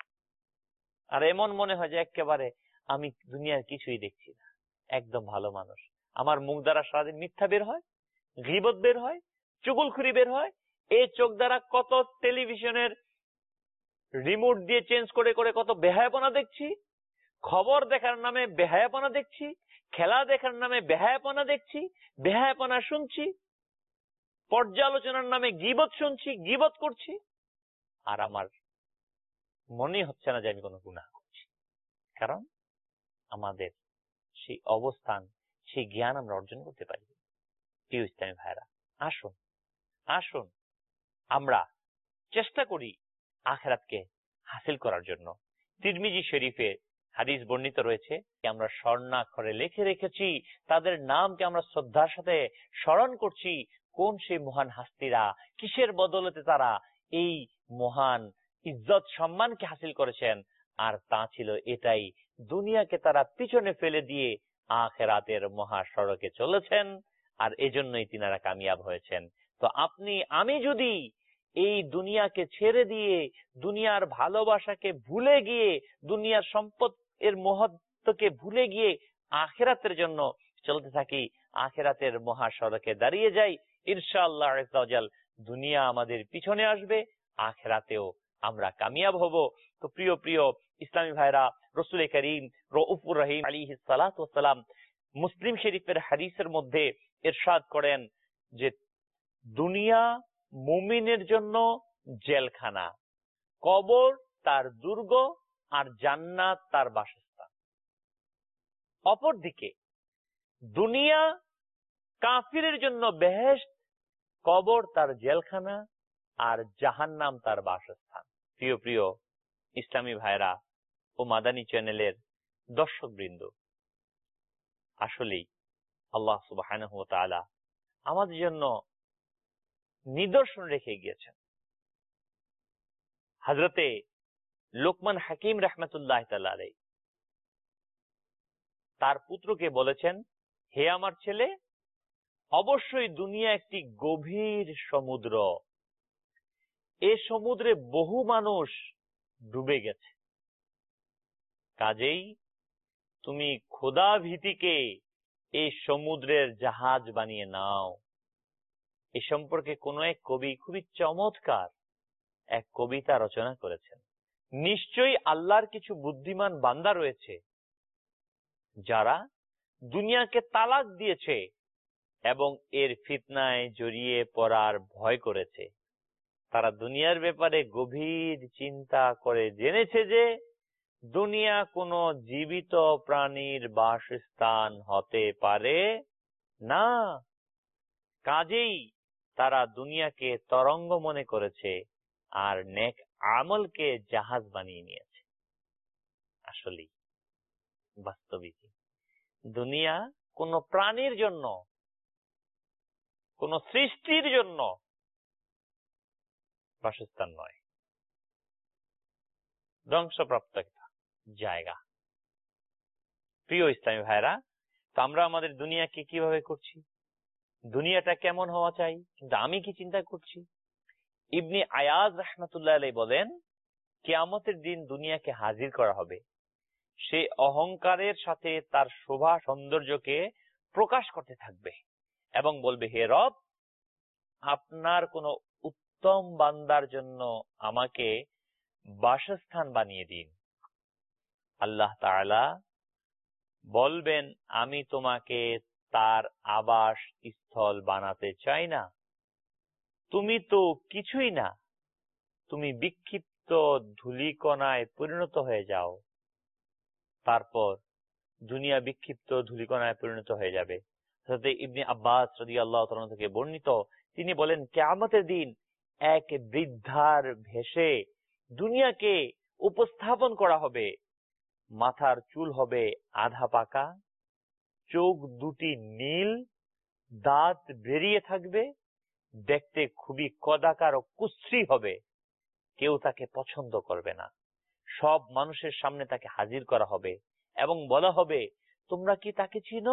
আর এমন মনে হয় যে একেবারে আমি দুনিয়ার কিছুই দেখছি না, একদম ভালো মানুষ। আমার মুখ দ্বারা সারাদিন মিথ্যা বের হয়, গীবত বের হয়, চুগলখুরি বের হয়। এই চোখ দ্বারা কত টেলিভিশনের রিমোট দিয়ে চেঞ্জ করে করে কত বেহায়াপনা দেখছি, খবর দেখার নামে বেহায়াপনা দেখছি, খেলা দেখার নামে বেহায়াপনা দেখছি, বেহায়াপনা শুনছি, পর্যালোচনার নামে গীবত শুনছি, গীবত করছি, আর আমার মনে হচ্ছে না যে আমি কোনো গুনাহ করছি। কারণ আমাদের সেই অবস্থান, সেই জ্ঞান আমরা অর্জন করতে পারি। প্রিয় ইসলামী ভাইরা, আসুন আসুন আমরা চেষ্টা করি আখিরাতকে হাসিল করার জন্য। তিরমিজি শরীফে হাদিস বর্ণিত রয়েছে, আমরা স্বর্ণাক্ষরে লিখে রেখেছি, তাদের নামকে আমরা শ্রদ্ধার সাথে স্মরণ করছি। কোন সেই মহান হাস্তিরা, কিসের বদলতে তারা এই মহান ইজ্জত সম্মানকে হাসিল করেছেন? আর তা ছিল এটাই, দুনিয়াকে তারা পিছনে ফেলে দিয়ে আখিরাতের মহাসড়কে চলেছেন, আর এজন্যই তিনারা কামিয়াব হয়েছেন। তো আপনি আমি যদি এই দুনিয়াকে ছেড়ে দিয়ে, দুনিয়ার ভালোবাসাকে ভুলে গিয়ে, দুনিয়ার সম্পদ এর মহত্বকে ভুলে গিয়ে আখিরাতের জন্য চলতে থাকি, আখিরাতের মহাসড়কে দাঁড়িয়ে যাই, ইনশাআল্লাহ আযজা ওয়াজাল দুনিয়া আমাদের পিছনে আসবে, আখিরাতেও আমরা কামিয়াব হব। তো প্রিয় প্রিয় ইসলামী ভাইরা, রাসূল করিম রউফুর রহিম আলাইহিস সালাতু ওয়াস সালাম মুসলিম শরীফের হাদিসের মধ্যে ইরশাদ করেন যে দুনিয়া মুমিনের জন্য জেলখানা, কবর তার দুর্গ, আর জান্নাত তার বাসস্থান। অপরদিকে দুনিয়া কাফিরের জন্য বেহেশত, কবর তার জেলখানা, আর জাহান্নাম তার বাসস্থান। প্রিয় প্রিয় ইসলামী ভাইরা ও মাদানী চ্যানেলের দর্শক বৃন্দ, আসলেই আল্লাহ সুবহানাহু ওয়া তাআলা আমাদের জন্য নিদর্শন রেখে গিয়েছেন। হযরতে লোকমান হাকিম রাহমাতুল্লাহ তাআলা আলাইহি তার পুত্রকে বলেছেন, হে আমার ছেলে, অবশ্যই দুনিয়া একটি গভীর সমুদ্র, এ সমুদ্রে বহু মানুষ ডুবে গেছে, কাজেই তুমি খোদা ভীতিকে এই সমুদ্রের জাহাজ বানিয়ে নাও। এ সম্পর্কে কোন এক কবি খুবই চমৎকার এক কবিতা রচনা করেছেন। নিশ্চয়ই আল্লাহর কিছু বুদ্ধিমান বান্দা রয়েছে যারা দুনিয়াকে তালাক দিয়েছে এবং এর ফিতনায় জড়িয়ে পড়ার ভয় করেছে। তারা দুনিয়ার ব্যাপারে গভীর চিন্তা করে জেনেছে যে দুনিয়া কোনো জীবিত প্রাণীর বাসস্থান হতে পারে না, কাজেই তারা দুনিয়াকে তরঙ্গ মনে করেছে আর নেক আমলকে জাহাজ বানিয়ে নিয়েছে। আসলে বাস্তবিক দুনিয়া কোন প্রাণীর জন্য, কোন সৃষ্টির জন্য বাসস্থান নয়, ধ্বংসপ্রাপ্ত একটা জায়গা। প্রিয় ইসলামী ভাইরা, তো আমরা আমাদের দুনিয়াকে কিভাবে করছি, দুনিয়াটা কেমন হওয়া চাই, কিন্তু আমি কি চিন্তা করছি? ইবনে আয়াজ রাহমাতুল্লাহ আলাইহি বলেন, কিয়ামতের দিন দুনিয়াকে হাজির করা হবে, সে অহংকারের সাথে তার শোভা সৌন্দর্যকে প্রকাশ করতে থাকবে এবং বলবে, হে রব, আপনার কোন উত্তম বান্দার জন্য আমাকে বাসস্থান বানিয়ে দিন। আল্লাহ তাআলা বলবেন আমি তোমাকে তার আবাস স্থল বানাতে চাই না, তুমি তো কিছুই না, তুমি বিক্ষিপ্ত ধূলিকণায় পরিণত হয়ে যাও। তারপর দুনিয়া বিক্ষিপ্ত ধূলিকণায় পরিণত হয়ে যাবে। হযরত ইবনে আব্বাস রাদিয়াল্লাহু তাআলা থেকে বর্ণিত, তিনি বলেন কিয়ামতের দিন এক বৃদ্ধার ভেসে দুনিয়াকে উপস্থাপন করা হবে। মাথার চুল হবে আধা পাকা, চোখ দুটি নীল, দাঁত বেরিয়ে থাকবে, দেখতে খুবই কদাকার ও কুশ্রী হবে। কেউ তাকে পছন্দ করবে না। সব মানুষের সামনে তাকে হাজির করা হবে এবং বলা হবে তোমরা কি তাকে চিনো?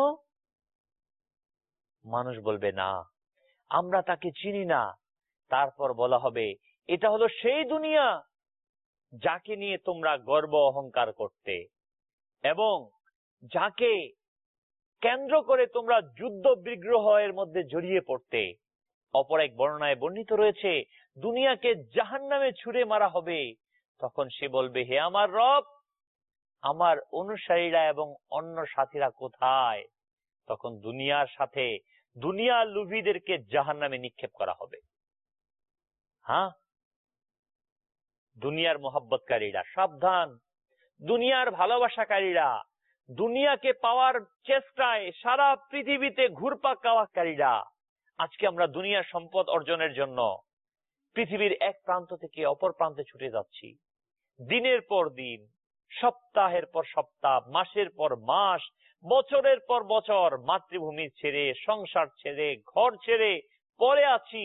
মানুষ বলবে না, আমরা তাকে চিনি না। তারপর বলা হবে এটা হলো সেই দুনিয়া যাকে নিয়ে তোমরা গর্ব অহংকার করতে এবং যাকে কেন্দ্র করে তোমরা যুদ্ধ বিগ্রহের মধ্যে জড়িয়ে পড়তে। অপর এক বর্ণনায় বর্ণিত রয়েছে দুনিয়াকে জাহান্নামে ছুঁড়ে মারা হবে। তখন সে বলবে হে আমার রব, আমার অনুসারীরা এবং অন্য সাথীরা কোথায়? তখন দুনিয়ার সাথে দুনিয়ার লোভীদেরকে জাহান্নামে নিক্ষেপ করা হবে। হ্যাঁ, দুনিয়ার মোহাব্বতকারীরা সাবধান, দুনিয়ার ভালোবাসাকারীরা, দুনিয়াকে পাওয়ার চেষ্টায় সারা পৃথিবীতে ঘুরপাক খাওয়াকারীরা। আজকে আমরা দুনিয়ার সম্পদ অর্জনের জন্য পৃথিবীর এক প্রান্ত থেকে অপর প্রান্তে ছুটে যাচ্ছি। দিনের পর দিন, সপ্তাহের পর সপ্তাহ, মাসের পর মাস, বছরের পর বছর মাতৃভূমি ছেড়ে, সংসার ছেড়ে, ঘর ছেড়ে পড়ে আছি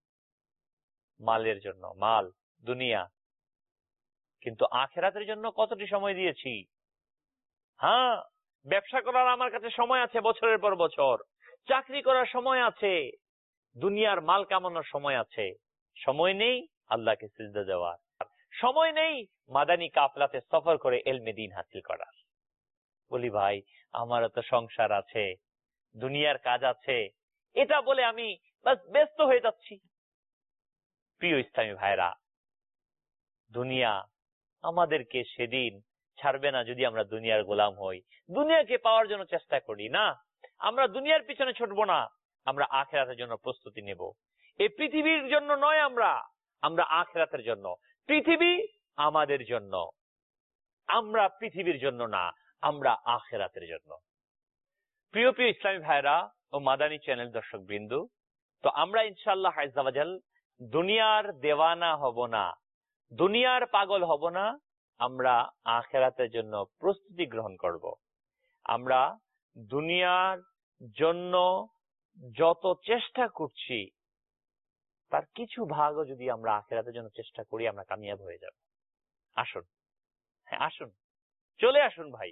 মালের জন্য। মাল, দুনিয়া। কিন্তু আখিরাতের জন্য কতটি সময় দিয়েছি? হ্যাঁ, ব্যবসা করার আমার কাছে সময় আছে বছরের পর বছর, চাকরি করার সময় আছে, দুনিয়ার মাল কামানোর সময় আছে। সময় নেই আল্লাহকে সিজদা দেওয়ার, সময় নেই মাদানী কাফলাতে সফর করে ইলমে দ্বীন হাসিল করার। বলি ভাই আমারও তো সংসার আছে, দুনিয়ার কাজ আছে, এটা বলে আমি বাস ব্যস্ত হয়ে যাচ্ছি। প্রিয় ইসলামী ভাইরা, দুনিয়া আমাদেরকে সেদিন ছাড়বে না যদি আমরা দুনিয়ার গোলাম হই, দুনিয়াকে পাওয়ার জন্য চেষ্টা করি না। আমরা দুনিয়ার পিছনে ছুটবো না, আমরা আখিরাতের জন্য প্রস্তুতি নেব। এই পৃথিবীর জন্য নয়, আমরা আমরা আখিরাতের জন্য। পৃথিবী আমাদের জন্য, আমরা পৃথিবীর জন্য না, আমরা আখিরাতের জন্য। প্রিয় প্রিয় ইসলামী ভাইরা ও মাদানী চ্যানেল দর্শক বিন্দু, তো আমরা ইনশাআল্লাহ আজ্জা ওয়া জাল দুনিয়ার দেওয়ানা হব না, দুনিয়ার পাগল হব না, আমরা আখিরাতের জন্য প্রস্তুতি গ্রহণ করব। আমরা দুনিয়ার জন্য যত চেষ্টা করছি তার কিছু ভাগও যদি আমরা আখিরাতের জন্য চেষ্টা করি, আমরা কামিয়াব হয়ে যাব। আসুন, হ্যাঁ আসুন, চলে আসুন ভাই।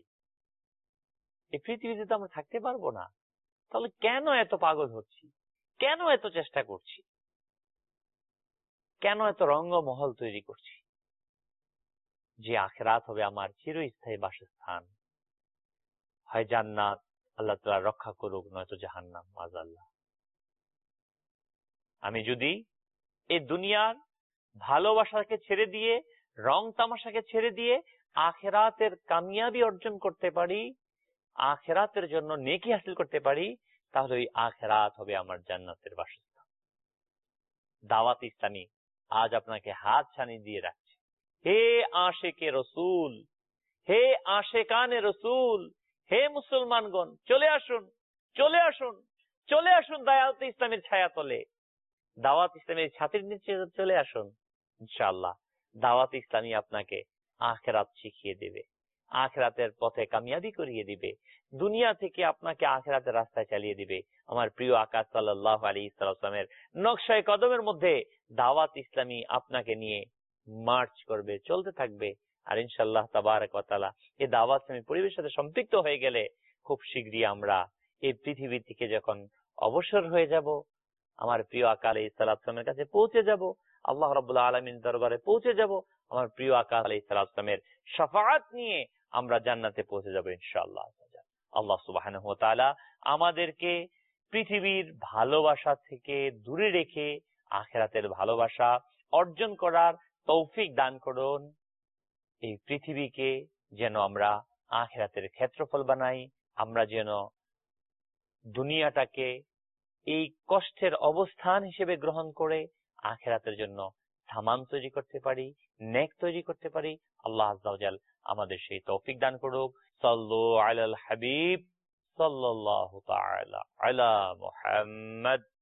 এই পৃথিবীতে তো আমরা থাকতে পারবো না, তাহলে কেন এত পাগল হচ্ছি, কেন এত চেষ্টা করছি, কেন এত রঙ্গমহল তৈরি করছি? যে আখিরাত হবে আমার চিরস্থায়ী বাসস্থান, হয় জান্নাত, আল্লাহ তাআলা রক্ষা করুক, নয়তো জাহান্নাম, মাযাল্লাহ। আমি যদি এই দুনিয়ার ভালোবাসাকে ছেড়ে দিয়ে, রং তামাশাকে ছেড়ে দিয়ে আখিরাতের কামিয়াবি অর্জন করতে পারি, আখিরাতের জন্য নেকি হাসিল করতে পারি, তাহলে ওই আখিরাত হবে আমার জান্নাতের বাসস্থান। দাওয়াত ইসলামী আজ আপনাকে হাত ছানি দিয়ে রাখছে। হে আশিকে রসুল, হে আশিকানে রসুল, হে মুসলমানগণ, চলে আসুন, চলে আসুন, চলে আসুন দাওয়াত ইসলামের ছায়া তলে, দাওয়াত ইসলামের ছাতির নিচে চলে আসুন। ইনশাআল্লাহ দাওয়াত ইসলামী আপনাকে আখিরাত শিখিয়ে দেবে, আখিরাতের পথে কামিয়াবি করিয়ে দিবে, দুনিয়া থেকে আপনাকে আখিরাতের রাস্তায় চালিয়ে দিবে। আমার প্রিয় আকা সাল্লাল্লাহু আলাইহি ওয়াসাল্লামের নকশায়ে কদমের মধ্যে দাওয়াত ইসলামী আপনাকে নিয়ে মার্চ করবে, চলতে থাকবে। আর ইনশাআল্লাহ তাবারক ওয়া তাআলা এই দাওয়াত ইসলামী পরিবেশের সাথে সম্পৃক্ত হয়ে গেলে খুব শীঘ্রই আমরা এই পৃথিবী থেকে যখন অবসর হয়ে যাব, আমার প্রিয় আকা আলাইহিস সালামের কাছে পৌঁছে যাব, আল্লাহ রাব্বুল আলামিন দরবারে পৌঁছে যাব, আমার প্রিয় আকা আলাইহিস সালামের শাফাআত নিয়ে আমরা জান্নাতে পৌঁছে যাব ইনশাআল্লাহ। আল্লাহ সুবহানাহু ওয়া তাআলা আমাদেরকে পৃথিবীর ভালোবাসা থেকে দূরে রেখে আখিরাতের ভালোবাসা অর্জন করার তৌফিক দান করুন। এই পৃথিবীকে যেন আমরা আখিরাতের ক্ষেত্রফল বানাই। আমরা যেন দুনিয়াটাকে এই কষ্টের অবস্থান হিসেবে গ্রহণ করে আখিরাতের জন্য সামান তৈরি করতে পারি, নেক তৈরি করতে পারি। আল্লাহ আযজা ওয়া জাল আমাদের সেই তৌফিক দান করুক। সাল্লু আলাল হাবিব সাল্লাল্লাহু তাআলা আলা মুহাম্মদ।